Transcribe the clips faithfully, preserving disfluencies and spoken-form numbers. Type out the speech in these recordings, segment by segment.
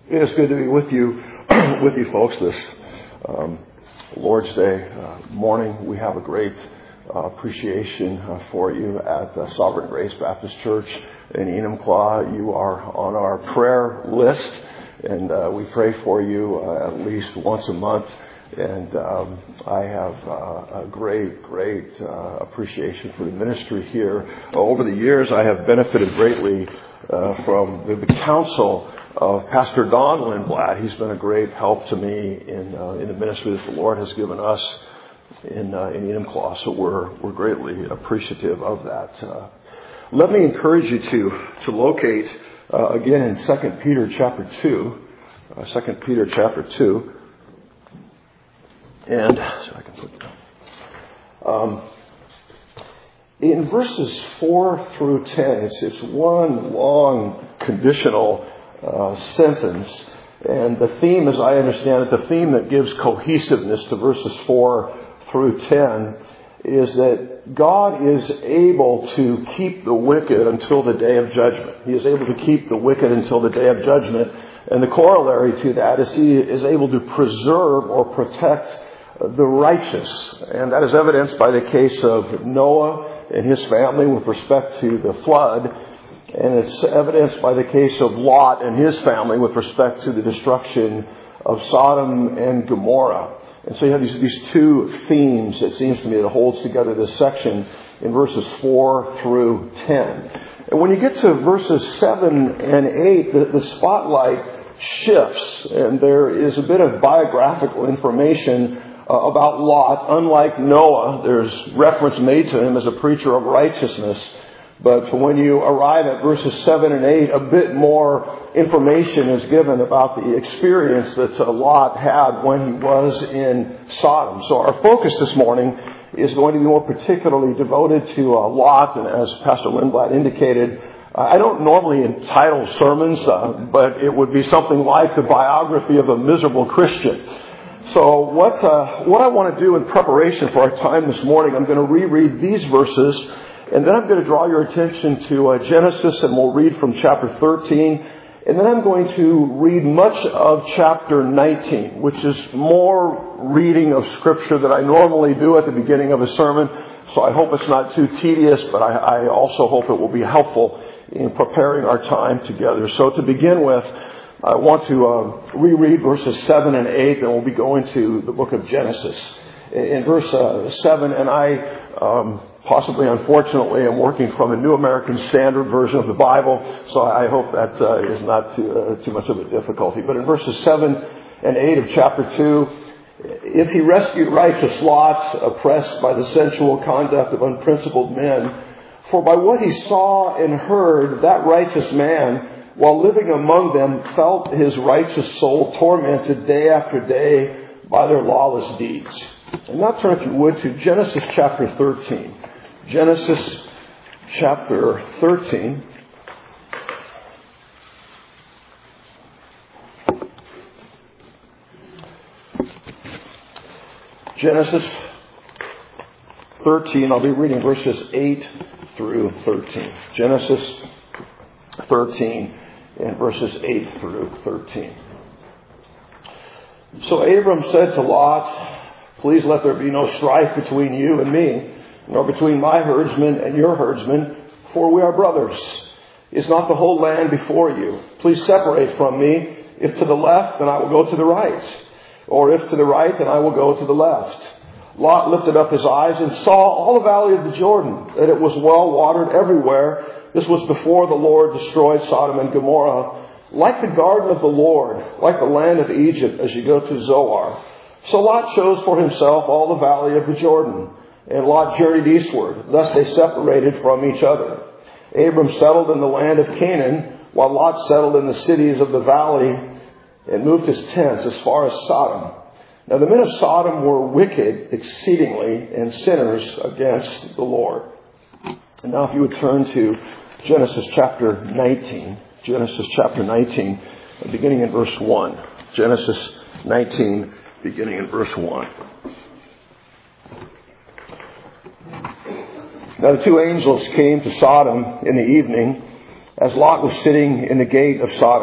It is good to be with you, with you folks this um, Lord's Day uh, morning. We have a great uh, appreciation uh, for you at the Sovereign Grace Baptist Church in Enumclaw. You are on our prayer list, and uh, we pray for you uh, at least once a month. And um, I have uh, a great, great uh, appreciation for the ministry here. Over the years, I have benefited greatly uh, from the, the counsel of Pastor Don Lindblad. He's been a great help to me in uh, in the ministry that the Lord has given us in uh, in Enumclaw. So we're we're greatly appreciative of that. Uh, let me encourage you to to locate uh, again in Second Peter chapter two, uh, Second Peter chapter two, and so I can put that. Um, in verses four through ten, it's it's one long conditional Uh, sentence, and the theme, as I understand it, the theme that gives cohesiveness to verses four through ten is that God is able to keep the wicked until the day of judgment. He is able to keep the wicked until the day of judgment, and the corollary to that is He is able to preserve or protect the righteous, and that is evidenced by the case of Noah and his family with respect to the flood. And it's evidenced by the case of Lot and his family with respect to the destruction of Sodom and Gomorrah. And so you have these, these two themes, it seems to me, that holds together this section in verses four through ten. And when you get to verses seven and eight, the, the spotlight shifts, and there is a bit of biographical information uh, about Lot. Unlike Noah, there's reference made to him as a preacher of righteousness. But when you arrive at verses seven and eight, a bit more information is given about the experience that Lot had when he was in Sodom. So our focus this morning is going to be more particularly devoted to uh, Lot. And as Pastor Lindblad indicated, I don't normally entitle sermons, uh, but it would be something like the biography of a miserable Christian. So what, uh, what I want to do in preparation for our time this morning, I'm going to reread these verses. And then I'm going to draw your attention to uh, Genesis, and we'll read from chapter thirteen. And then I'm going to read much of chapter nineteen, which is more reading of Scripture than I normally do at the beginning of a sermon. So I hope it's not too tedious, but I, I also hope it will be helpful in preparing our time together. So to begin with, I want to uh, reread verses seven and eight, and we'll be going to the book of Genesis. In verse uh, seven, and I... Um, Possibly, unfortunately, I'm working from a New American Standard Version of the Bible, so I hope that uh, is not too, uh, too much of a difficulty. But in verses seven and eight of chapter two, if he rescued righteous Lot, oppressed by the sensual conduct of unprincipled men, for by what he saw and heard, that righteous man, while living among them, felt his righteous soul tormented day after day by their lawless deeds. And now turn, if you would, to Genesis chapter thirteen. Genesis chapter thirteen. Genesis thirteen, I'll be reading verses eight through thirteen. Genesis thirteen and verses eight through thirteen. So Abram said to Lot, "Please let there be no strife between you and me, nor between my herdsmen and your herdsmen, for we are brothers. Is not the whole land before you? Please separate from me. If to the left, then I will go to the right. Or if to the right, then I will go to the left." Lot lifted up his eyes and saw all the valley of the Jordan, that it was well watered everywhere. This was before the Lord destroyed Sodom and Gomorrah, like the garden of the Lord, like the land of Egypt as you go to Zoar. So Lot chose for himself all the valley of the Jordan, and Lot journeyed eastward. Thus they separated from each other. Abram settled in the land of Canaan, while Lot settled in the cities of the valley and moved his tents as far as Sodom. Now the men of Sodom were wicked exceedingly and sinners against the Lord. And now if you would turn to Genesis chapter nineteen. Genesis chapter nineteen, beginning in verse one. Genesis nineteen, beginning in verse one. Now the two angels came to Sodom in the evening, as Lot was sitting in the gate of Sodom.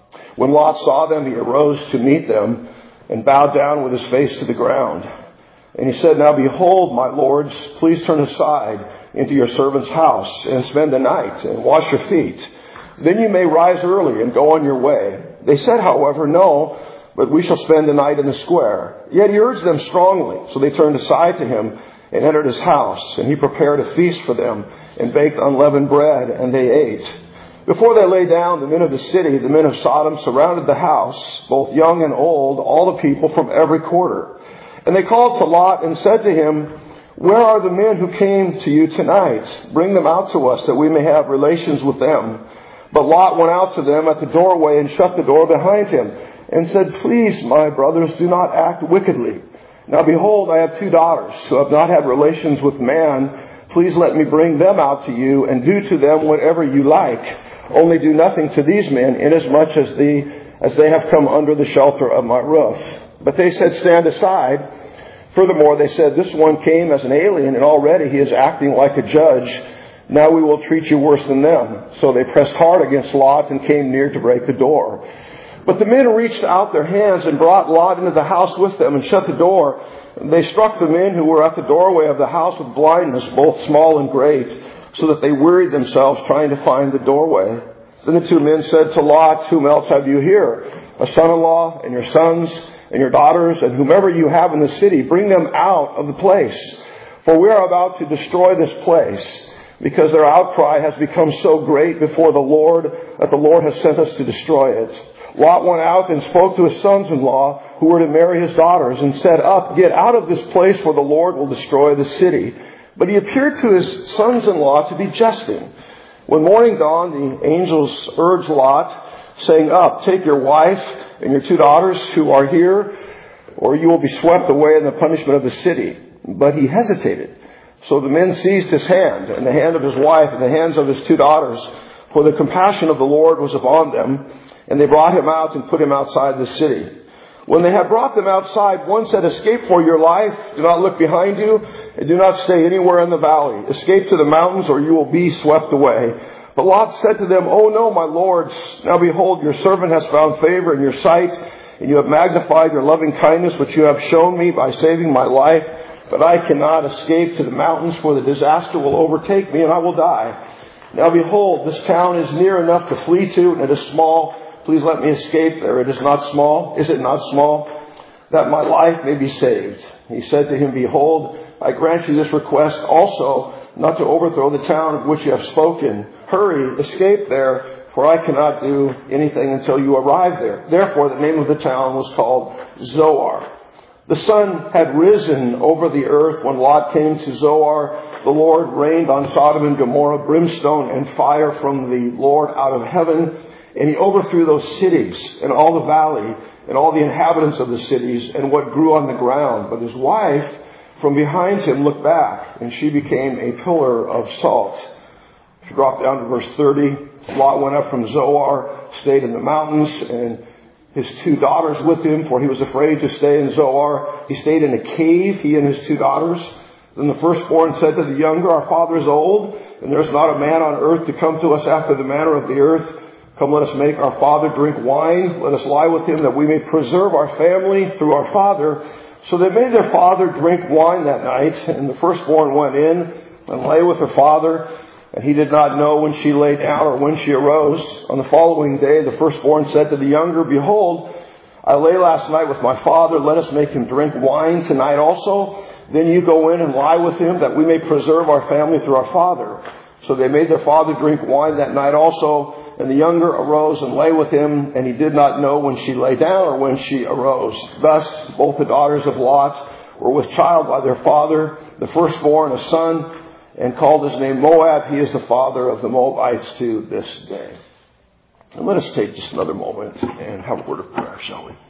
When Lot saw them, he arose to meet them and bowed down with his face to the ground. And he said, Now behold, my lords, please turn aside into your servant's house and spend the night and wash your feet. Then you may rise early and go on your way. They said, however, No, but we shall spend the night in the square. Yet he urged them strongly. So they turned aside to him and entered his house. And he prepared a feast for them and baked unleavened bread, and they ate. Before they lay down, the men of the city, the men of Sodom, surrounded the house, both young and old, all the people from every quarter. And they called to Lot and said to him, Where are the men who came to you tonight? Bring them out to us, that we may have relations with them. But Lot went out to them at the doorway and shut the door behind him, and said, Please, my brothers, do not act wickedly. Now behold, I have two daughters who have not had relations with man. Please let me bring them out to you, and do to them whatever you like. Only do nothing to these men, inasmuch as the as they have come under the shelter of my roof. But they said, Stand aside. Furthermore, they said, This one came as an alien, and already he is acting like a judge. Now we will treat you worse than them. So they pressed hard against Lot and came near to break the door. But the men reached out their hands and brought Lot into the house with them and shut the door. They struck the men who were at the doorway of the house with blindness, both small and great, so that they wearied themselves trying to find the doorway. Then the two men said to Lot, Whom else have you here? A son-in-law and your sons and your daughters and whomever you have in the city, bring them out of the place. For we are about to destroy this place, because their outcry has become so great before the Lord that the Lord has sent us to destroy it. Lot went out and spoke to his sons-in-law who were to marry his daughters and said, Up, get out of this place, for the Lord will destroy the city. But he appeared to his sons-in-law to be jesting. When morning dawned, the angels urged Lot, saying, Up, take your wife and your two daughters who are here, or you will be swept away in the punishment of the city. But he hesitated. So the men seized his hand, and the hand of his wife, and the hands of his two daughters, for the compassion of the Lord was upon them, and they brought him out and put him outside the city. When they had brought them outside, one said, Escape for your life, do not look behind you, and do not stay anywhere in the valley. Escape to the mountains, or you will be swept away. But Lot said to them, Oh no, my lords, now behold, your servant has found favor in your sight, and you have magnified your loving kindness which you have shown me by saving my life. But I cannot escape to the mountains, for the disaster will overtake me, and I will die. Now behold, this town is near enough to flee to, and it is small. Please let me escape there. It is not small. Is it not small? That my life may be saved. He said to him, Behold, I grant you this request also, not to overthrow the town of which you have spoken. Hurry, escape there, for I cannot do anything until you arrive there. Therefore, the name of the town was called Zoar. The sun had risen over the earth when Lot came to Zoar. The Lord rained on Sodom and Gomorrah brimstone and fire from the Lord out of heaven. And he overthrew those cities and all the valley and all the inhabitants of the cities and what grew on the ground. But his wife from behind him looked back, and she became a pillar of salt. If you drop down to verse thirty, Lot went up from Zoar, stayed in the mountains, and his two daughters with him, for he was afraid to stay in Zoar. He stayed in a cave, he and his two daughters. Then the firstborn said to the younger, Our father is old, and there is not a man on earth to come to us after the manner of the earth. Come, let us make our father drink wine. Let us lie with him, that we may preserve our family through our father. So they made their father drink wine that night, and the firstborn went in and lay with her father. And he did not know when she lay down or when she arose. On the following day, the firstborn said to the younger, Behold, I lay last night with my father. Let us make him drink wine tonight also. Then you go in and lie with him, that we may preserve our family through our father. So they made their father drink wine that night also. And the younger arose and lay with him, and he did not know when she lay down or when she arose. Thus, both the daughters of Lot were with child by their father, the firstborn a son, and called his name Moab. He is the father of the Moabites to this day. And let us take just another moment and have a word of prayer, shall we?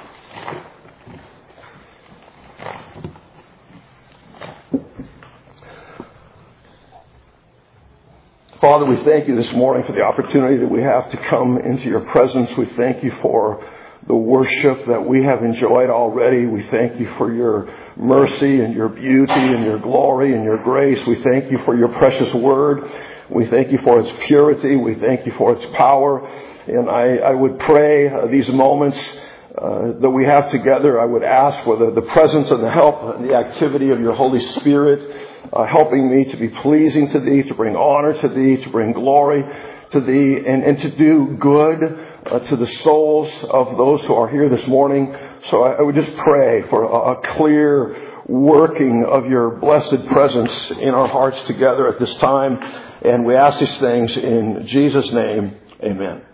Father, we thank you this morning for the opportunity that we have to come into your presence. We thank you for the worship that we have enjoyed already. We thank you for your mercy and your beauty and your glory and your grace. We thank you for your precious word. We thank you for its purity. We thank you for its power. And I, I would pray uh, these moments uh, that we have together, I would ask for the, the presence and the help and the activity of your Holy Spirit, uh, helping me to be pleasing to Thee, to bring honor to Thee, to bring glory to Thee, and, and to do good uh, to the souls of those who are here this morning. So I, I would just pray for a, a clear working of your blessed presence in our hearts together at this time. And we ask these things in Jesus' name. Amen.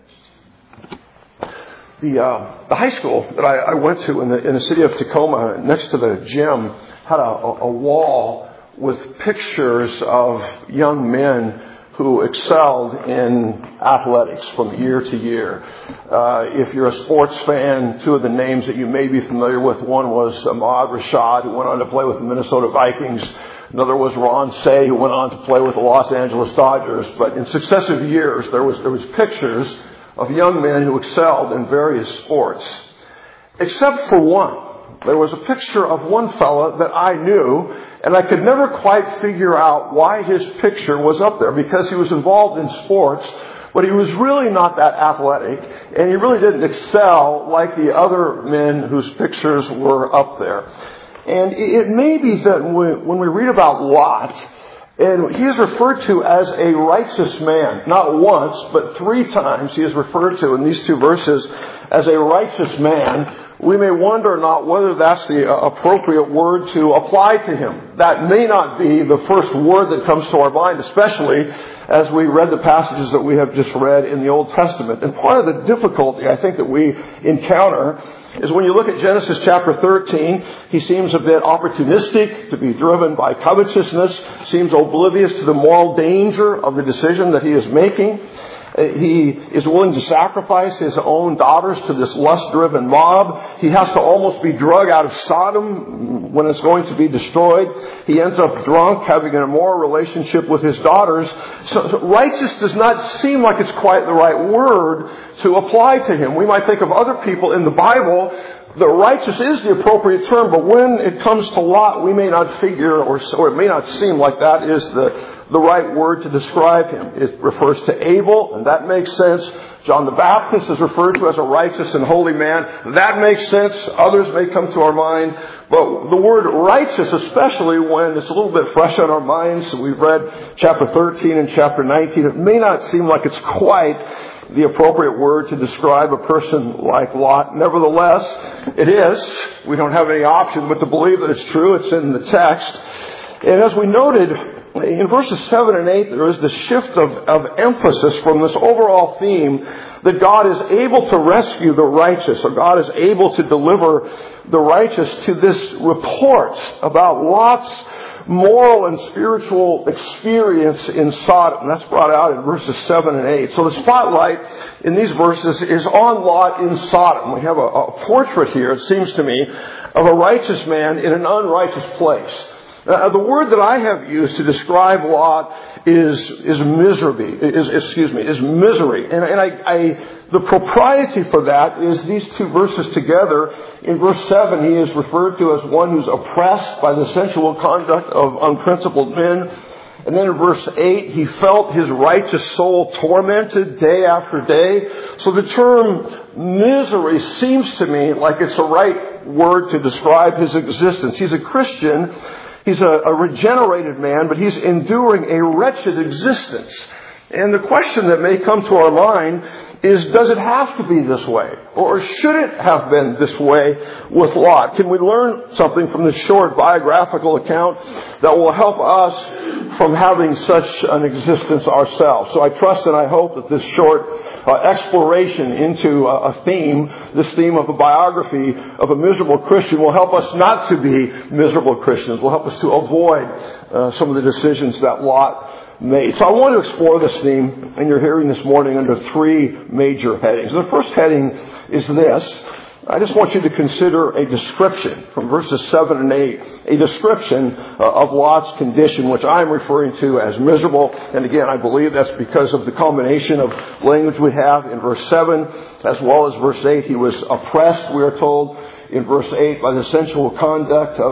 The, uh, the high school that I, I went to in the, in the city of Tacoma, next to the gym, had a, a wall with pictures of young men who excelled in athletics from year to year. Uh, if you're a sports fan, two of the names that you may be familiar with, one was Ahmad Rashad, who went on to play with the Minnesota Vikings. Another was Ron Say, who went on to play with the Los Angeles Dodgers. But in successive years, there was there was pictures of young men who excelled in various sports. Except for one. There was a picture of one fella that I knew, and I could never quite figure out why his picture was up there, because he was involved in sports, but he was really not that athletic, and he really didn't excel like the other men whose pictures were up there. And it may be that when we read about Lot, and he is referred to as a righteous man, not once, but three times he is referred to in these two verses as a righteous man, we may wonder not whether that's the appropriate word to apply to him. That may not be the first word that comes to our mind, especially as we read the passages that we have just read in the Old Testament. And part of the difficulty, I think, that we encounter is when you look at Genesis chapter thirteen, he seems a bit opportunistic, to be driven by covetousness, seems oblivious to the moral danger of the decision that he is making. He is willing to sacrifice his own daughters to this lust-driven mob. He has to almost be drug out of Sodom when it's going to be destroyed. He ends up drunk, having an immoral relationship with his daughters. So, so righteous does not seem like it's quite the right word to apply to him. We might think of other people in the Bible. The righteous is the appropriate term, but when it comes to Lot, we may not figure, or, or it may not seem like that is the the right word to describe him. It refers to Abel, and that makes sense. John the Baptist is referred to as a righteous and holy man. That makes sense. Others may come to our mind. But the word righteous, especially when it's a little bit fresh on our minds, we've read chapter thirteen and chapter nineteen, it may not seem like it's quite the appropriate word to describe a person like Lot. Nevertheless, it is. We don't have any option but to believe that it's true. It's in the text. And as we noted, in verses seven and eight, there is the shift of, of emphasis from this overall theme that God is able to rescue the righteous, or God is able to deliver the righteous, to this report about Lot's moral and spiritual experience in Sodom. That's brought out in verses seven and eight. So the spotlight in these verses is on Lot in Sodom. We have a, a portrait here, it seems to me, of a righteous man in an unrighteous place. Uh, the word that I have used to describe Lot is is misery. Is excuse me is misery, and, and I, I the propriety for that is these two verses together. In verse seven, he is referred to as one who's oppressed by the sensual conduct of unprincipled men, and then in verse eight, he felt his righteous soul tormented day after day. So the term misery seems to me like it's the right word to describe his existence. He's a Christian. He's a, a regenerated man, but he's enduring a wretched existence. And the question that may come to our mind is, does it have to be this way? Or should it have been this way with Lot? Can we learn something from this short biographical account that will help us from having such an existence ourselves? So I trust and I hope that this short uh, exploration into a, a theme, this theme of a biography of a miserable Christian, will help us not to be miserable Christians, will help us to avoid uh, some of the decisions that Lot made. So I want to explore this theme, and you're hearing this morning, under three major headings. The first heading is this. I just want you to consider a description from verses seven and eight, a description uh, of Lot's condition, which I'm referring to as miserable. And again, I believe that's because of the combination of language we have in verse seven as well as verse eight. He was oppressed, we are told, in verse eight by the sensual conduct of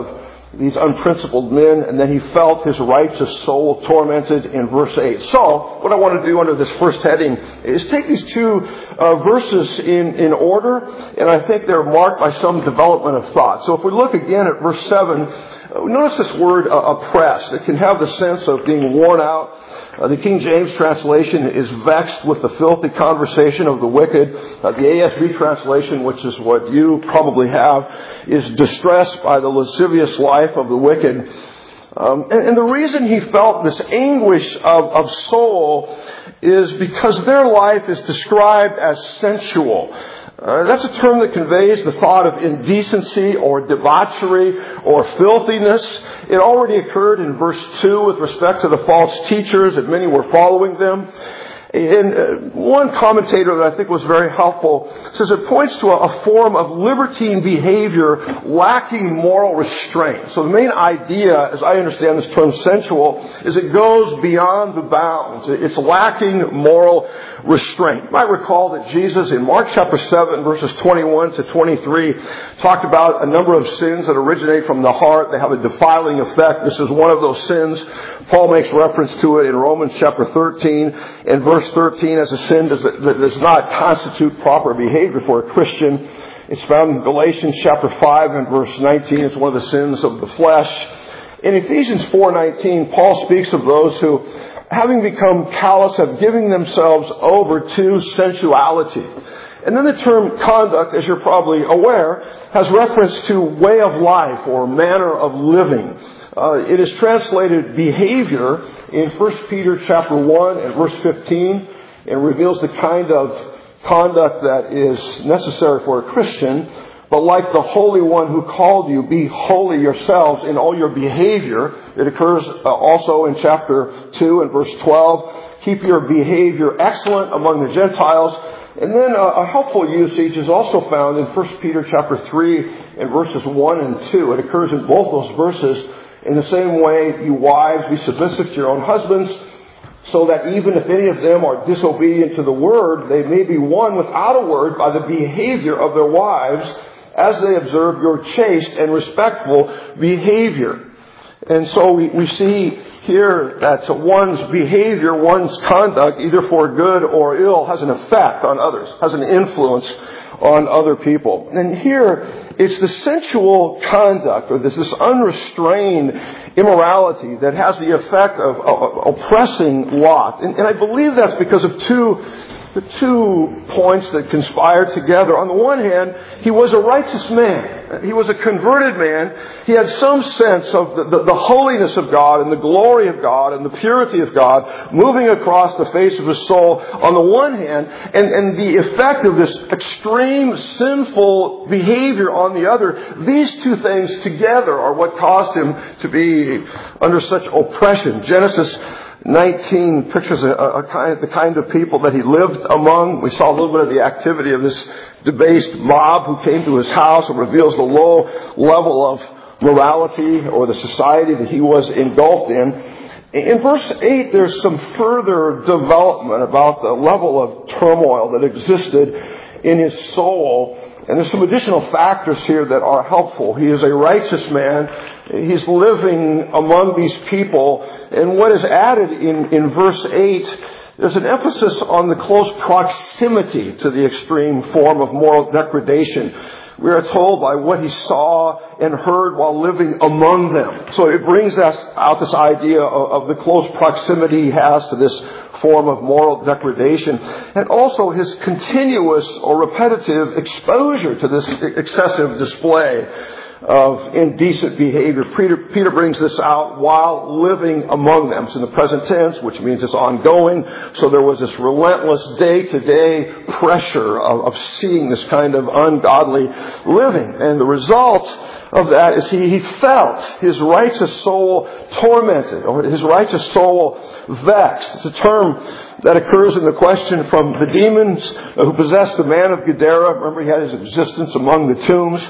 these unprincipled men, and then he felt his righteous soul tormented in verse eight. So, what I want to do under this first heading is take these two uh, verses in, in order, and I think they're marked by some development of thought. So if we look again at verse seven, uh, notice this word uh, oppressed. It can have the sense of being worn out. Uh, the King James translation is vexed with the filthy conversation of the wicked. Uh, the A S V translation, which is what you probably have, is distressed by the lascivious life of the wicked. Um, and, and the reason he felt this anguish of, of soul is because their life is described as sensual. Uh, that's a term that conveys the thought of indecency or debauchery or filthiness. It already occurred in verse two with respect to the false teachers, and many were following them. And uh, one commentator that I think was very helpful says it points to a, a form of libertine behavior lacking moral restraint. So the main idea, as I understand this term sensual, is it goes beyond the bounds. It's lacking moral restraint. You might recall that Jesus in Mark chapter seven, verses twenty-one to twenty-three, talked about a number of sins that originate from the heart. They have a defiling effect. This is one of those sins. Paul makes reference to it in Romans chapter thirteen and verse thirteen as a sin that does not constitute proper behavior for a Christian. It's found in Galatians chapter five and verse nineteen. It's one of the sins of the flesh. In Ephesians four nineteen, Paul speaks of those who, having become callous, have given themselves over to sensuality. And then the term conduct, as you're probably aware, has reference to way of life or manner of living. Uh, it is translated behavior in First Peter chapter one and verse fifteen, and reveals the kind of conduct that is necessary for a Christian. But like the Holy One who called you, be holy yourselves in all your behavior. It occurs uh, also in chapter two and verse twelve. Keep your behavior excellent among the Gentiles. And then uh, a helpful usage is also found in First Peter chapter three and verses one and two. It occurs in both those verses. In the same way, you wives, be submissive to your own husbands, so that even if any of them are disobedient to the word, they may be won without a word by the behavior of their wives, as they observe your chaste and respectful behavior. And so we, we see here that one's behavior, one's conduct, either for good or ill, has an effect on others, has an influence on other people. And here, it's the sensual conduct, or this, this unrestrained immorality that has the effect of, of oppressing Lot. And, and I believe that's because of two the two points that conspire together. On the one hand, he was a righteous man. He was a converted man. He had some sense of the, the, the holiness of God and the glory of God and the purity of God moving across the face of his soul on the one hand, and, and the effect of this extreme sinful behavior on the other. These two things together are what caused him to be under such oppression. Genesis nineteen pictures a, a kind, the kind of people that he lived among. We saw a little bit of the activity of this debased mob who came to his house. It reveals the low level of morality or the society that he was engulfed in. In verse eight, there's some further development about the level of turmoil that existed in his soul. And there's some additional factors here that are helpful. He is a righteous man. He's living among these people. And what is added in, in verse eight, there's an emphasis on the close proximity to the extreme form of moral degradation. We are told by what he saw and heard while living among them. So it brings us out this idea of, of the close proximity he has to this form of moral degradation, and also his continuous or repetitive exposure to this excessive display of indecent behavior. Peter, Peter brings this out while living among them. It's in the present tense, which means it's ongoing. So there was this relentless day-to-day pressure of, of seeing this kind of ungodly living. And the result of that is he, he felt his righteous soul tormented, or his righteous soul vexed. It's a term that occurs in the question from the demons who possessed the man of Gadara. Remember, he had his existence among the tombs.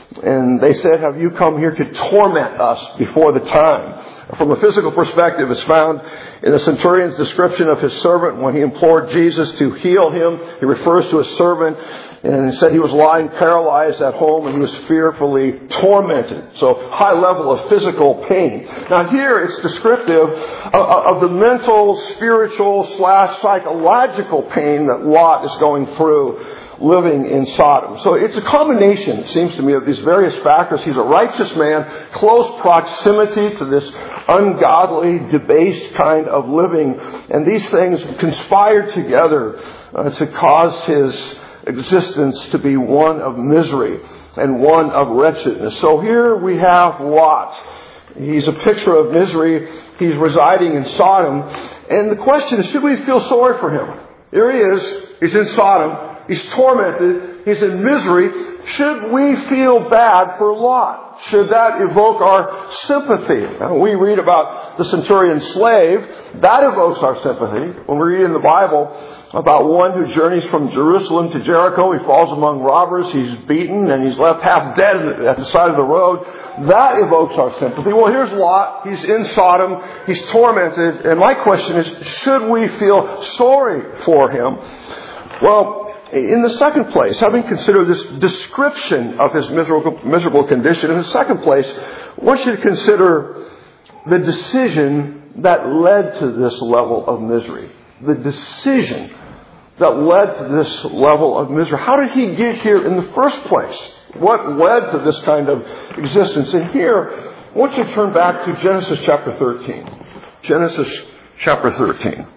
And they said, have you come here to torment us before the time? From a physical perspective, it's found in the centurion's description of his servant when he implored Jesus to heal him. He refers to his servant and he said he was lying paralyzed at home and he was fearfully tormented. So high level of physical pain. Now here it's descriptive of the mental, spiritual slash psychological pain that Lot is going through living in Sodom. So it's a combination, it seems to me, of these various factors. He's a righteous man, close proximity to this ungodly, debased kind of living. And these things conspired together uh, to cause his existence to be one of misery and one of wretchedness. So here we have Lot. He's a picture of misery. He's residing in Sodom. And the question is, should we feel sorry for him? Here he is. He's in Sodom. He's tormented. He's in misery. Should we feel bad for Lot? Should that evoke our sympathy? Now, we read about the centurion's slave. That evokes our sympathy. When we read in the Bible about one who journeys from Jerusalem to Jericho, he falls among robbers, he's beaten, and he's left half dead at the side of the road. That evokes our sympathy. Well, here's Lot. He's in Sodom. He's tormented. And my question is, should we feel sorry for him? Well, in the second place, having considered this description of his miserable, miserable condition, in the second place, one should consider the decision that led to this level of misery. The decision that led to this level of misery. How did he get here in the first place? What led to this kind of existence? And here, I want you to turn back to Genesis chapter thirteen. Genesis chapter thirteen.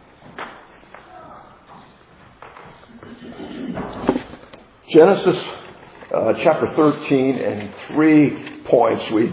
Genesis uh, chapter thirteen and three points. We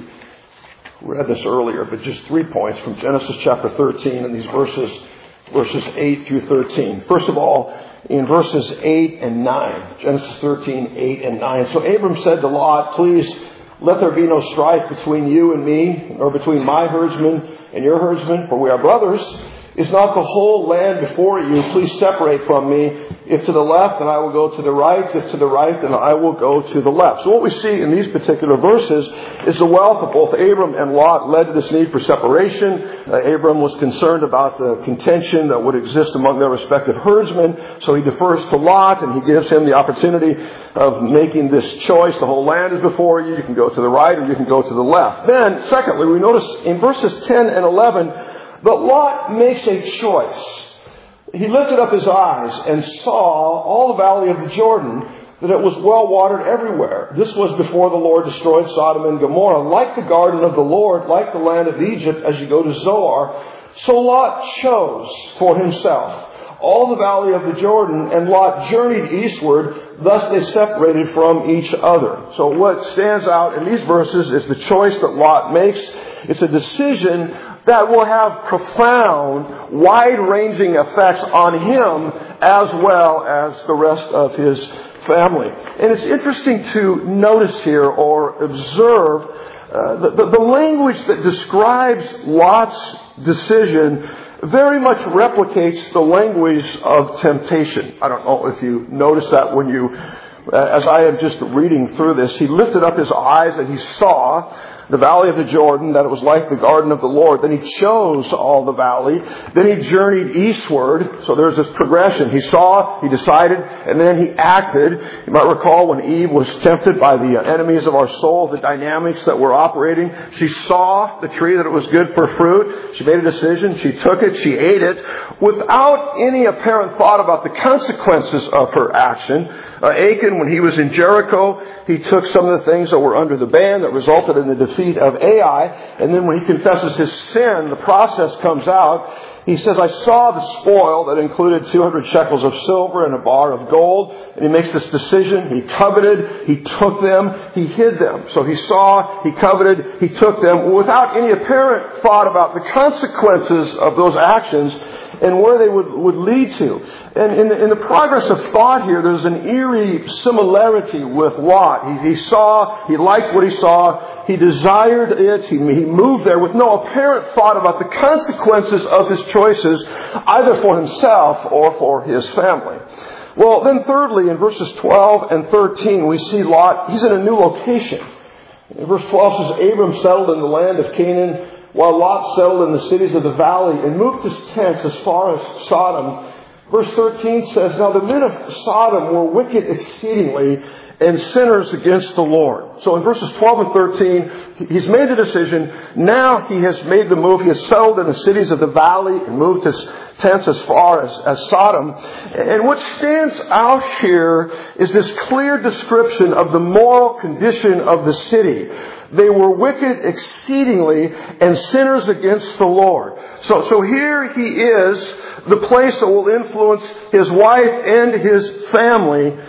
read this earlier, but just three points from Genesis chapter thirteen and these verses, verses eight through thirteen. First of all, in verses eight and nine. Genesis thirteen, eight and nine. So Abram said to Lot, please let there be no strife between you and me, or between my herdsmen and your herdsmen, for we are brothers. Is not the whole land before you? Please separate from me. If to the left, then I will go to the right. If to the right, then I will go to the left. So what we see in these particular verses is the wealth of both Abram and Lot led to this need for separation. Uh, Abram was concerned about the contention that would exist among their respective herdsmen. So he defers to Lot and he gives him the opportunity of making this choice. The whole land is before you. You can go to the right or you can go to the left. Then, secondly, we notice in verses ten and eleven, but Lot makes a choice. He lifted up his eyes and saw all the valley of the Jordan, that it was well watered everywhere. This was before the Lord destroyed Sodom and Gomorrah. Like the garden of the Lord, like the land of Egypt, as you go to Zoar, so Lot chose for himself all the valley of the Jordan, and Lot journeyed eastward. Thus they separated from each other. So what stands out in these verses is the choice that Lot makes. It's a decision that will have profound, wide-ranging effects on him as well as the rest of his family. And it's interesting to notice here or observe uh, the, the, the language that describes Lot's decision very much replicates the language of temptation. I don't know if you noticed that when you, as I am just reading through this, he lifted up his eyes and he saw the valley of the Jordan, that it was like the garden of the Lord. Then he chose all the valley. Then he journeyed eastward. So there's this progression. He saw, he decided, and then he acted. You might recall when Eve was tempted by the enemies of our soul, the dynamics that were operating. She saw the tree that it was good for fruit. She made a decision. She took it. She ate it without any apparent thought about the consequences of her action. Uh, Achan, when he was in Jericho, he took some of the things that were under the ban that resulted in the defeat of Ai. And then when he confesses his sin, the process comes out. He says, I saw the spoil that included two hundred shekels of silver and a bar of gold. And he makes this decision. He coveted. He took them. He hid them. So he saw, he coveted, he took them without any apparent thought about the consequences of those actions and where they would, would lead to. And in the, in the progress of thought here, there's an eerie similarity with Lot. He, he saw, he liked what he saw, he desired it, he, he moved there with no apparent thought about the consequences of his choices, either for himself or for his family. Well, then thirdly, in verses twelve and thirteen, we see Lot, he's in a new location. In verse twelve says, Abram settled in the land of Canaan, while Lot settled in the cities of the valley and moved his tents as far as Sodom. Verse thirteen says, Now the men of Sodom were wicked exceedingly and sinners against the Lord. So in verses twelve and thirteen, he's made the decision. Now he has made the move. He has settled in the cities of the valley and moved his tents as far as, as Sodom. And what stands out here is this clear description of the moral condition of the city. They were wicked exceedingly and sinners against the Lord. So, so here he is, the place that will influence his wife and his family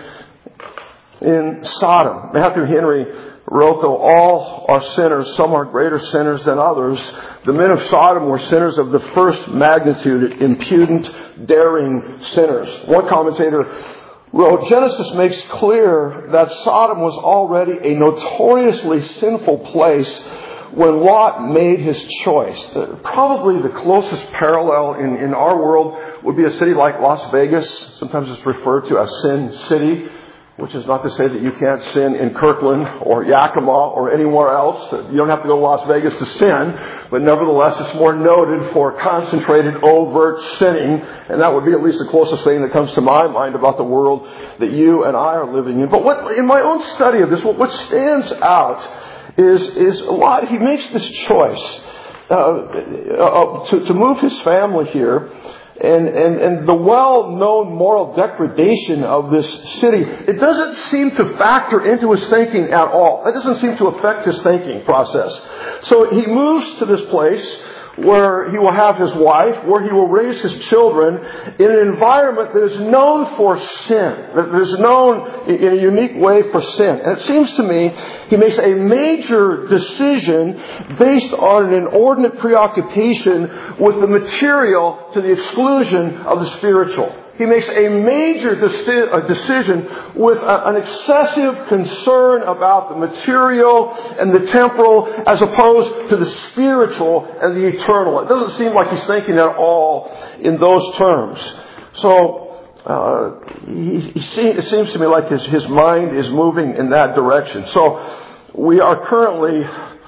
in Sodom. Matthew Henry wrote, though all are sinners, some are greater sinners than others. The men of Sodom were sinners of the first magnitude, impudent, daring sinners. One commentator wrote, Genesis makes clear that Sodom was already a notoriously sinful place when Lot made his choice. Probably the closest parallel in, in our world would be a city like Las Vegas. Sometimes it's referred to as Sin City, which is not to say that you can't sin in Kirkland or Yakima or anywhere else. You don't have to go to Las Vegas to sin, but nevertheless it's more noted for concentrated, overt sinning, and that would be at least the closest thing that comes to my mind about the world that you and I are living in. But what, in my own study of this, what, what stands out is, is a lot, he makes this choice uh, uh, to, to move his family here. And, and, and the well-known moral degradation of this city, it doesn't seem to factor into his thinking at all. It doesn't seem to affect his thinking process. So he moves to this place where he will have his wife, where he will raise his children in an environment that is known for sin, that is known in a unique way for sin. And it seems to me he makes a major decision based on an inordinate preoccupation with the material to the exclusion of the spiritual. He makes a major decision with an excessive concern about the material and the temporal as opposed to the spiritual and the eternal. It doesn't seem like he's thinking at all in those terms. So uh, he, he seems, it seems to me like his, his mind is moving in that direction. So we are currently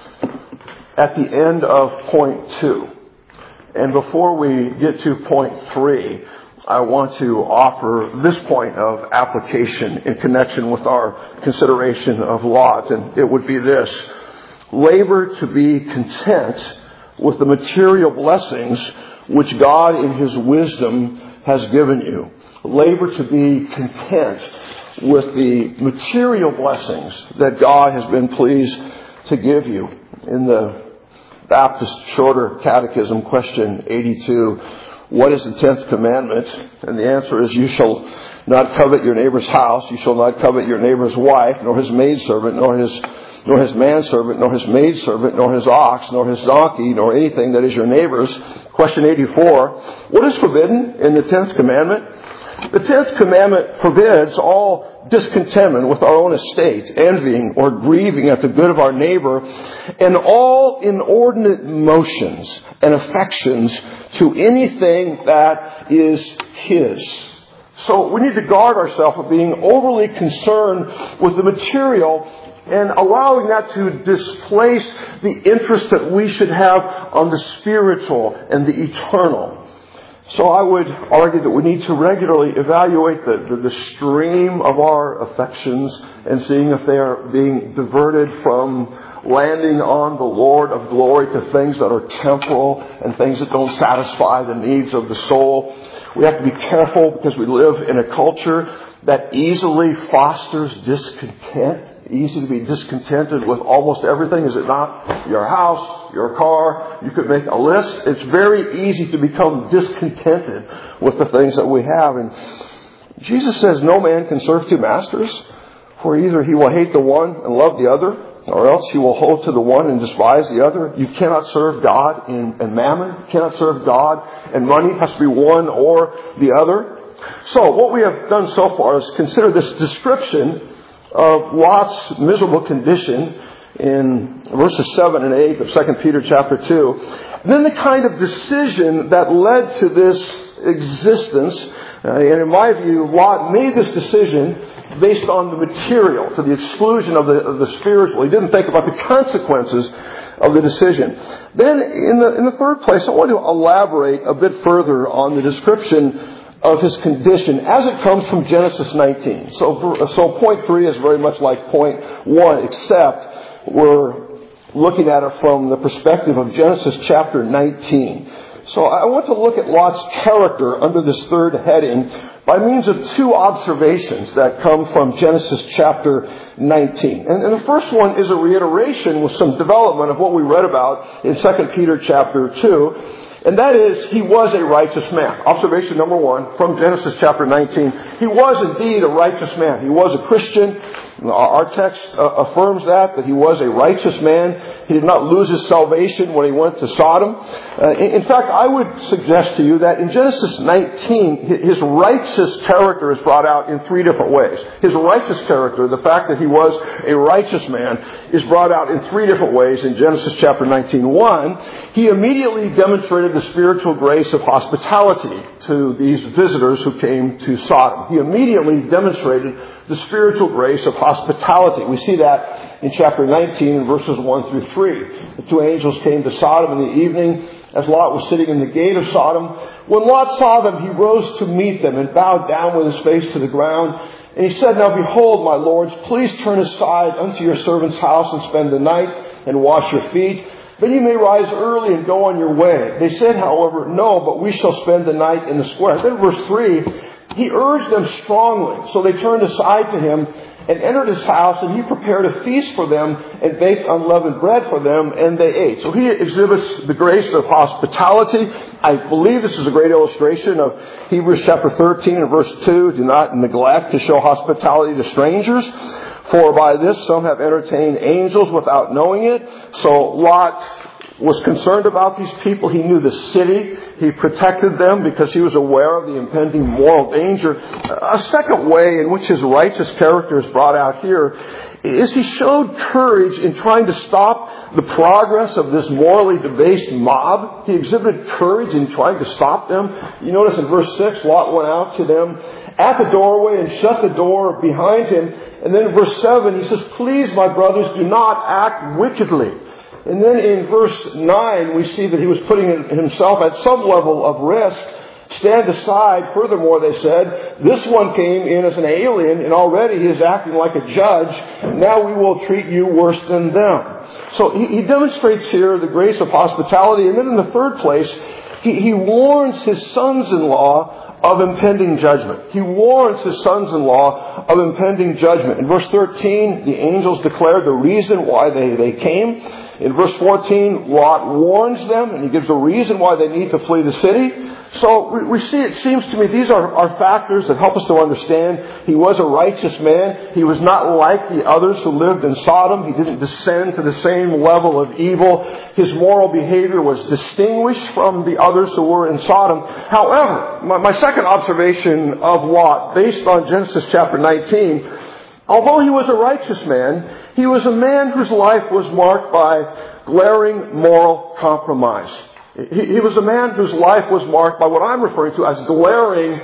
at the end of point two. And before we get to point three, I want to offer this point of application in connection with our consideration of Lot, and it would be this. Labor to be content with the material blessings which God in His wisdom has given you. Labor to be content with the material blessings that God has been pleased to give you. In the Baptist Shorter Catechism, question eighty-two, what is the tenth commandment? And the answer is, you shall not covet your neighbor's house, you shall not covet your neighbor's wife, nor his maidservant, nor his nor his manservant, nor his maidservant, nor his ox, nor his donkey, nor anything that is your neighbor's. Question eighty-four, what is forbidden in the tenth commandment? The tenth commandment forbids all discontentment with our own estate, envying or grieving at the good of our neighbor, and all inordinate motions and affections to anything that is his. So we need to guard ourselves from being overly concerned with the material and allowing that to displace the interest that we should have on the spiritual and the eternal. So I would argue that we need to regularly evaluate the, the, the stream of our affections and seeing if they are being diverted from landing on the Lord of glory to things that are temporal and things that don't satisfy the needs of the soul. We have to be careful because we live in a culture that easily fosters discontent. Easy to be discontented with almost everything, is it not? Your house, your car, you could make a list. It's very easy to become discontented with the things that we have. And Jesus says no man can serve two masters, for either he will hate the one and love the other, or else he will hold to the one and despise the other. You cannot serve God and, and mammon. You cannot serve God and money. It has to be one or the other. So what we have done so far is consider this description of Lot's miserable condition in verses seven and eight of Second Peter chapter two. And then the kind of decision that led to this existence Uh, and in my view, Lot made this decision based on the material, to the exclusion of the, of the spiritual. He didn't think about the consequences of the decision. Then, in the, in the third place, I want to elaborate a bit further on the description of his condition as it comes from Genesis nineteen. So, so point three is very much like point one, except we're looking at it from the perspective of Genesis chapter nineteen. So I want to look at Lot's character under this third heading by means of two observations that come from Genesis chapter nineteen. And, and the first one is a reiteration with some development of what we read about in Second Peter chapter two. And that is, he was a righteous man. Observation number one from Genesis chapter nineteen. He was indeed a righteous man. He was a Christian. Our text affirms that, that he was a righteous man. He did not lose his salvation when he went to Sodom. Uh, in fact, I would suggest to you that in Genesis nineteen, his righteous character is brought out in three different ways. His righteous character, the fact that he was a righteous man, is brought out in three different ways in Genesis chapter nineteen. One, he immediately demonstrated the spiritual grace of hospitality to these visitors who came to Sodom. He immediately demonstrated the spiritual grace of hospitality. We see that in chapter nineteen, verses one through three. The two angels came to Sodom in the evening as Lot was sitting in the gate of Sodom. When Lot saw them, he rose to meet them and bowed down with his face to the ground. And he said, "Now behold, my lords, please turn aside unto your servant's house and spend the night and wash your feet. Then you may rise early and go on your way." They said, however, "No, but we shall spend the night in the square." Then verse three, he urged them strongly. So they turned aside to him and entered his house, and he prepared a feast for them and baked unleavened bread for them, and they ate. So he exhibits the grace of hospitality. I believe this is a great illustration of Hebrews chapter thirteen and verse two. Do not neglect to show hospitality to strangers, for by this some have entertained angels without knowing it. So Lot was concerned about these people. He knew the city. He protected them because he was aware of the impending moral danger. A second way in which his righteous character is brought out here is he showed courage in trying to stop the progress of this morally debased mob. He exhibited courage in trying to stop them. You notice in verse six, Lot went out to them at the doorway and shut the door behind him. And then in verse seven, he says, "Please, my brothers, do not act wickedly." And then in verse nine, we see that he was putting himself at some level of risk. "Stand aside." Furthermore, they said, "This one came in as an alien, and already he is acting like a judge. Now we will treat you worse than them." So he, he demonstrates here the grace of hospitality. And then in the third place, he, he warns his sons-in-law of impending judgment. He warns his sons-in-law of impending judgment. In verse thirteen, the angels declared the reason why they, they came. In verse fourteen, Lot warns them, and he gives a reason why they need to flee the city. So we, we see, it seems to me, these are, are factors that help us to understand he was a righteous man. He was not like the others who lived in Sodom. He didn't descend to the same level of evil. His moral behavior was distinguished from the others who were in Sodom. However, my, my second observation of Lot, based on Genesis chapter nineteen, although he was a righteous man, he was a man whose life was marked by glaring moral compromise. He, he was a man whose life was marked by what I'm referring to as glaring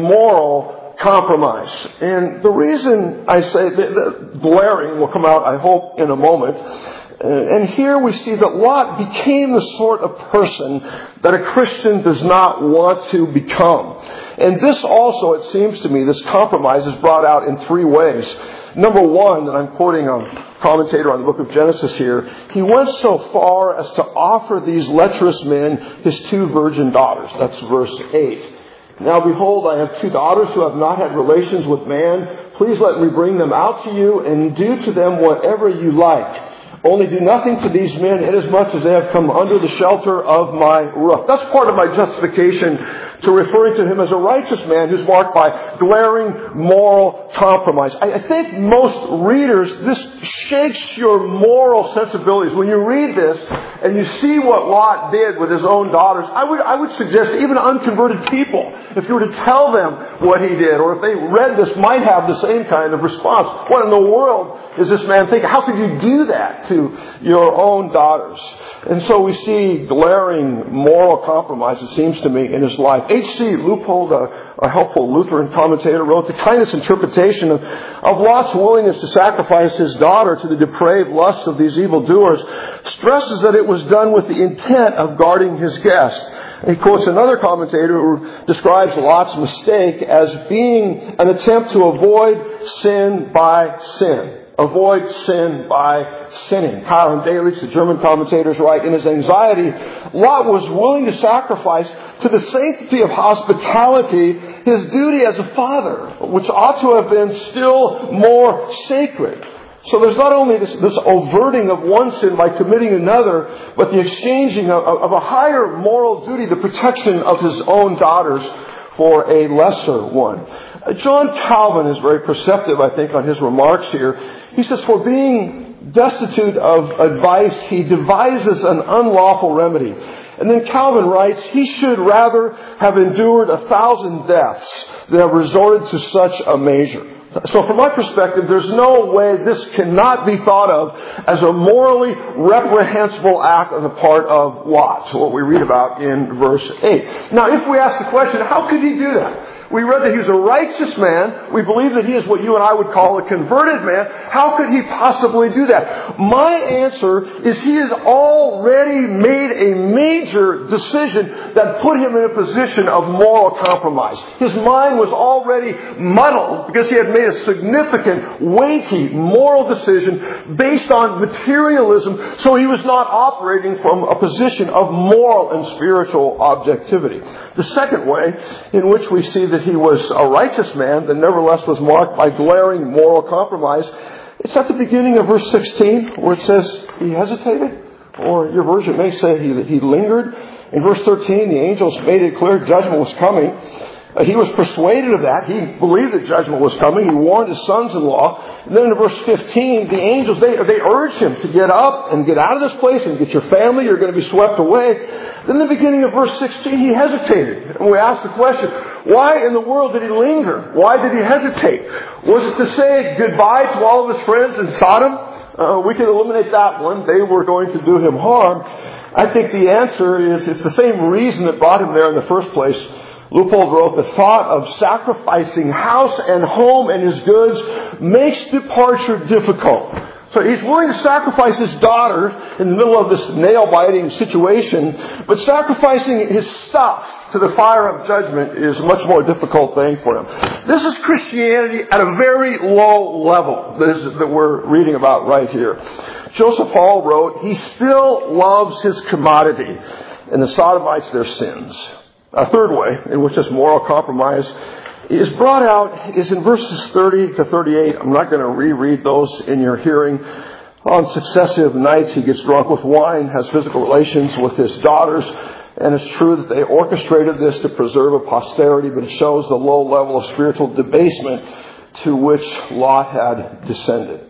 moral compromise. And the reason I say that glaring will come out, I hope, in a moment. And here we see that Lot became the sort of person that a Christian does not want to become. And this also, it seems to me, this compromise is brought out in three ways. Number one, and I'm quoting a commentator on the book of Genesis here, he went so far as to offer these lecherous men his two virgin daughters. That's verse eight. "Now behold, I have two daughters who have not had relations with man. Please let me bring them out to you and do to them whatever you like. Only do nothing to these men inasmuch as they have come under the shelter of my roof." That's part of my justification to referring to him as a righteous man who's marked by glaring moral compromise. I, I think most readers, this shakes your moral sensibilities. When you read this and you see what Lot did with his own daughters, I would, I would suggest even unconverted people, if you were to tell them what he did, or if they read this, might have the same kind of response. What in the world is this man thinking? How could you do that to your own daughters. And so we see glaring moral compromise, it seems to me, in his life. H C Leupold, a, a helpful Lutheran commentator, wrote the kindest interpretation of, of Lot's willingness to sacrifice his daughter to the depraved lusts of these evildoers, stresses that it was done with the intent of guarding his guest. He quotes another commentator who describes Lot's mistake as being an attempt to avoid sin by sin. Avoid sin by sinning. Hiram Delitzsch, the German commentators, write, in his anxiety, Lot was willing to sacrifice to the sanctity of hospitality his duty as a father, which ought to have been still more sacred. So there's not only this, this overting of one sin by committing another, but the exchanging of, of a higher moral duty, the protection of his own daughters for a lesser one. John Calvin is very perceptive, I think, on his remarks here. He says, for being destitute of advice, he devises an unlawful remedy. And then Calvin writes, he should rather have endured a thousand deaths than have resorted to such a measure. So from my perspective, there's no way this cannot be thought of as a morally reprehensible act on the part of Lot, what we read about in verse eight. Now, if we ask the question, how could he do that? We read that he was a righteous man. We believe that he is what you and I would call a converted man. How could he possibly do that? My answer is he has already made a major decision that put him in a position of moral compromise. His mind was already muddled because he had made a significant, weighty moral decision based on materialism, so he was not operating from a position of moral and spiritual objectivity. The second way in which we see that he was a righteous man that nevertheless was marked by glaring moral compromise, it's at the beginning of verse sixteen where it says he hesitated, or your version may say he, he lingered. In verse thirteen, the angels made it clear judgment was coming. Uh, he was persuaded of that. He believed that judgment was coming. He warned his sons-in-law. And then in verse fifteen, the angels, they, they urged him to get up and get out of this place and get your family. You're going to be swept away. Then in the beginning of verse sixteen, he hesitated. And we ask the question, why in the world did he linger? Why did he hesitate? Was it to say goodbye to all of his friends in Sodom? Uh, we can eliminate that one. They were going to do him harm. I think the answer is it's the same reason that brought him there in the first place. Leupold wrote, the thought of sacrificing house and home and his goods makes departure difficult. So he's willing to sacrifice his daughter in the middle of this nail-biting situation, but sacrificing his stuff to the fire of judgment is a much more difficult thing for him. This is Christianity at a very low level that, is, that we're reading about right here. Joseph Hall wrote, he still loves his commodity, and the Sodomites their sins. A third way in which this moral compromise is brought out is in verses thirty to thirty-eight. I'm not going to reread those in your hearing. On successive nights, he gets drunk with wine, has physical relations with his daughters, and it's true that they orchestrated this to preserve a posterity, but it shows the low level of spiritual debasement to which Lot had descended.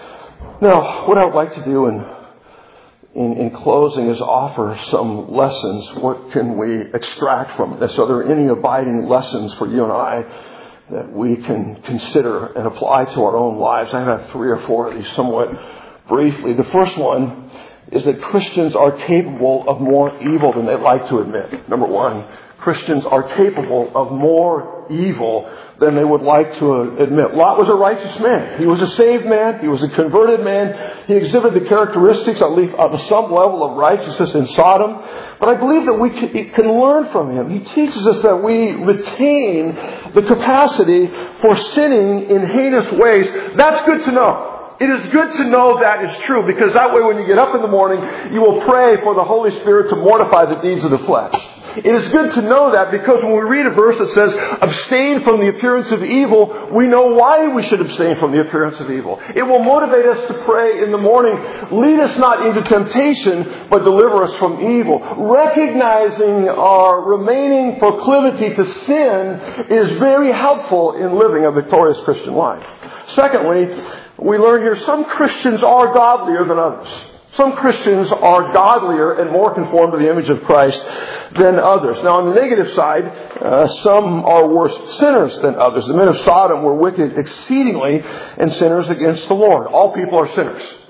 Now, what I would like to do in In, in closing is offer some lessons. What can we extract from this? Are there any abiding lessons for you and I that we can consider and apply to our own lives? I have three or four of these somewhat briefly. The first one is that Christians are capable of more evil than they like to admit. Number one, Christians are capable of more evil than they would like to admit. Lot was a righteous man. He was a saved man. He was a converted man. He exhibited the characteristics, at least of some level of righteousness in Sodom. But I believe that we can learn from him. He teaches us that we retain the capacity for sinning in heinous ways. That's good to know. It is good to know that is true, because that way when you get up in the morning, you will pray for the Holy Spirit to mortify the deeds of the flesh. It is good to know that, because when we read a verse that says, abstain from the appearance of evil, we know why we should abstain from the appearance of evil. It will motivate us to pray in the morning, lead us not into temptation, but deliver us from evil. Recognizing our remaining proclivity to sin is very helpful in living a victorious Christian life. Secondly, we learn here some Christians are godlier than others. Some Christians are godlier and more conformed to the image of Christ than others. Now, on the negative side, uh, some are worse sinners than others. The men of Sodom were wicked exceedingly and sinners against the Lord. All people are sinners, right?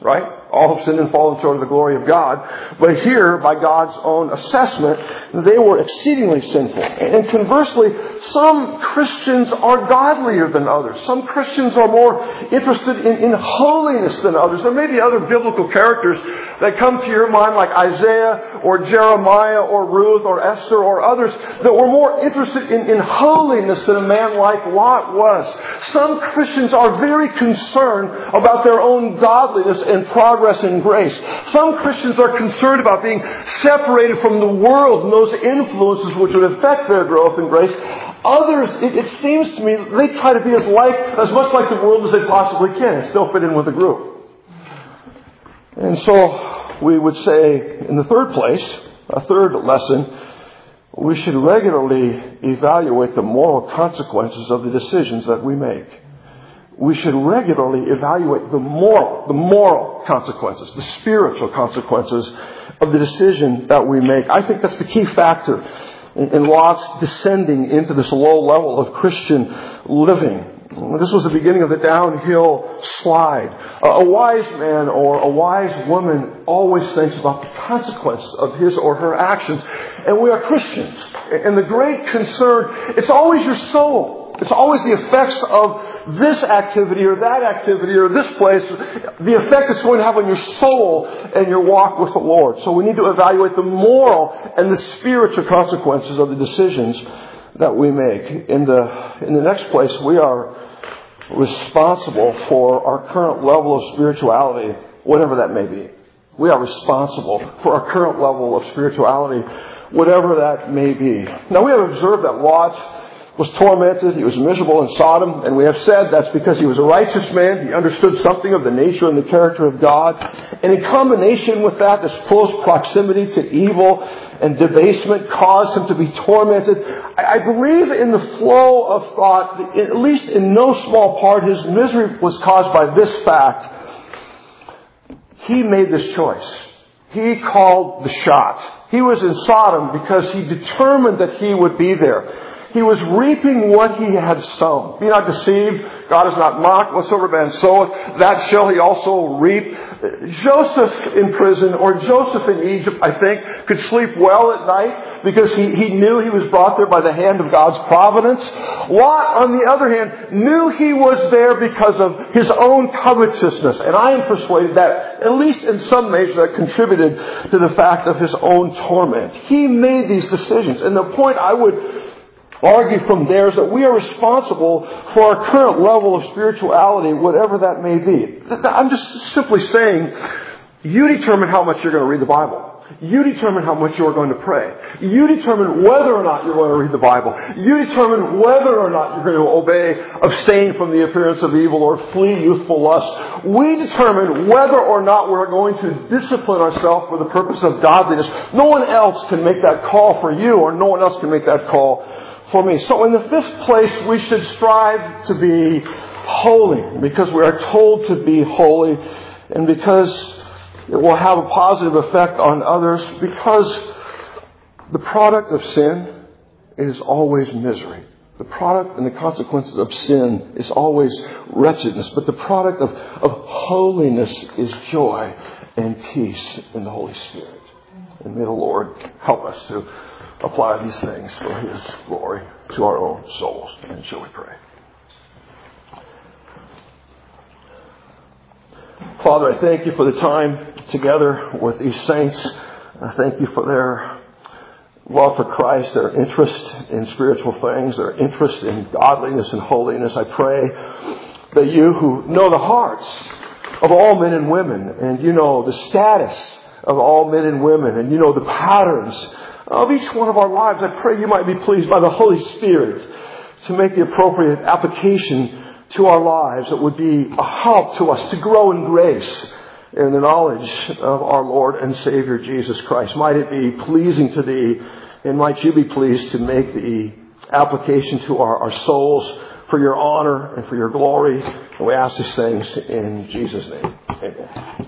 All have sinned and fallen short of the glory of God. But here, by God's own assessment, they were exceedingly sinful. And conversely, some Christians are godlier than others. Some Christians are more interested in, in holiness than others. There may be other biblical characters that come to your mind, like Isaiah or Jeremiah or Ruth or Esther or others, that were more interested in, in holiness than a man like Lot was. Some Christians are very concerned about their own godliness and progress in grace. Some Christians are concerned about being separated from the world and those influences which would affect their growth in grace. Others, it, it seems to me, they try to be as like, as much like the world as they possibly can and still fit in with the group. And so we would say, in the third place, a third lesson, we should regularly evaluate the moral consequences of the decisions that we make. We should regularly evaluate the moral, the moral consequences, the spiritual consequences of the decision that we make. I think that's the key factor in, in Lot's descending into this low level of Christian living. This was the beginning of the downhill slide. A wise man or a wise woman always thinks about the consequences of his or her actions. And we are Christians. And the great concern, it's always your soul. It's always the effects of this activity or that activity or this place, the effect it's going to have on your soul and your walk with the Lord. So we need to evaluate the moral and the spiritual consequences of the decisions that we make. In the in the next place, we are responsible for our current level of spirituality, whatever that may be. We are responsible for our current level of spirituality, whatever that may be. Now, we have observed that Lot was tormented. He was miserable in Sodom. And we have said that's because he was a righteous man. He understood something of the nature and the character of God. And in combination with that, this close proximity to evil and debasement caused him to be tormented. I believe in the flow of thought, at least in no small part, his misery was caused by this fact. He made this choice. He called the shot. He was in Sodom because he determined that he would be there. He was reaping what he had sown. Be not deceived. God is not mocked. Whatsoever man soweth, that shall he also reap. Joseph in prison, or Joseph in Egypt, I think, could sleep well at night because he, he knew he was brought there by the hand of God's providence. Lot, on the other hand, knew he was there because of his own covetousness. And I am persuaded that, at least in some measure, that contributed to the fact of his own torment. He made these decisions. And the point I would argue from there is that we are responsible for our current level of spirituality, whatever that may be. I'm just simply saying, you determine how much you're going to read the Bible. You determine how much you're going to pray. You determine whether or not you're going to read the Bible. You determine whether or not you're going to obey, abstain from the appearance of evil, or flee youthful lust. We determine whether or not we're going to discipline ourselves for the purpose of godliness. No one else can make that call for you, or no one else can make that call for me. So in the fifth place, we should strive to be holy, because we are told to be holy, and because it will have a positive effect on others, because the product of sin is always misery. The product and the consequences of sin is always wretchedness. But the product of, of holiness is joy and peace in the Holy Spirit. And may the Lord help us to apply these things for His glory to our own souls. And shall we pray? Father, I thank you for the time together with these saints. I thank you for their love for Christ, their interest in spiritual things, their interest in godliness and holiness. I pray that you, who know the hearts of all men and women, and you know the status of all men and women, and you know the patterns of each one of our lives, I pray you might be pleased by the Holy Spirit to make the appropriate application to our lives that would be a help to us to grow in grace in the knowledge of our Lord and Savior Jesus Christ. Might it be pleasing to Thee, and might you be pleased to make the application to our, our souls for your honor and for your glory. And we ask these things in Jesus' name. Amen.